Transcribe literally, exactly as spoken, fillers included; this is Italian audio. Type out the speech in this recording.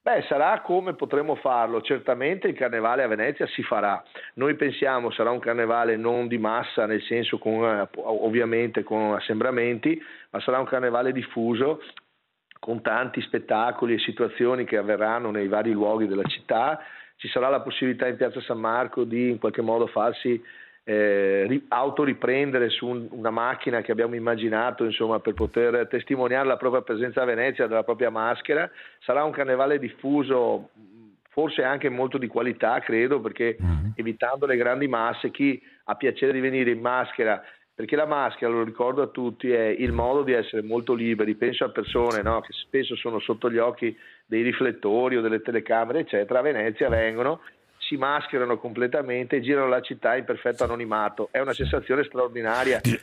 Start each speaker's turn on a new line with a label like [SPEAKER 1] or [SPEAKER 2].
[SPEAKER 1] Beh, sarà come potremo farlo. Certamente il carnevale a Venezia si farà. Noi pensiamo sarà un carnevale non di massa, nel senso con eh, ovviamente con assembramenti, ma sarà un carnevale diffuso con tanti spettacoli e situazioni che avverranno nei vari luoghi della città. Ci sarà la possibilità in Piazza San Marco di in qualche modo farsi eh, ri- autoriprendere su un- una macchina che abbiamo immaginato, insomma, per poter testimoniare la propria presenza a Venezia della propria maschera. Sarà un carnevale diffuso, forse anche molto di qualità, credo, perché
[SPEAKER 2] Mhm.
[SPEAKER 1] evitando le grandi masse, chi ha piacere di venire in maschera, perché la maschera, lo ricordo a tutti, è il modo di essere molto liberi. Penso a persone, no, che spesso sono sotto gli occhi dei riflettori o delle telecamere, eccetera. A Venezia vengono, si mascherano completamente e girano la città in perfetto anonimato. È una
[SPEAKER 2] Sì.
[SPEAKER 1] sensazione straordinaria.
[SPEAKER 2] Di-